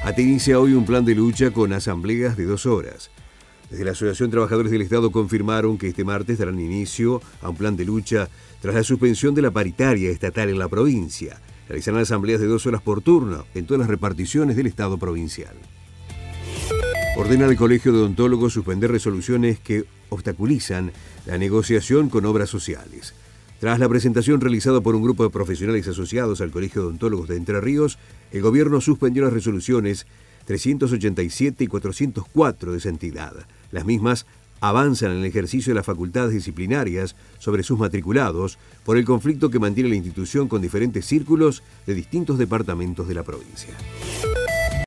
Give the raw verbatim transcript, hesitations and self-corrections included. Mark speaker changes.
Speaker 1: ATE inicia hoy un plan de lucha con asambleas de dos horas. Desde la Asociación de Trabajadores del Estado confirmaron que este martes darán inicio a un plan de lucha tras la suspensión de la paritaria estatal en la provincia. Realizarán asambleas de dos horas por turno en todas las reparticiones del Estado provincial. Ordena al Colegio de Odontólogos suspender resoluciones que obstaculizan la negociación con obras sociales. Tras la presentación realizada por un grupo de profesionales asociados al Colegio de Odontólogos de Entre Ríos, el gobierno suspendió las resoluciones trescientos ochenta y siete y cuatrocientos cuatro de esa entidad. Las mismas avanzan en el ejercicio de las facultades disciplinarias sobre sus matriculados por el conflicto que mantiene la institución con diferentes círculos de distintos departamentos de la provincia.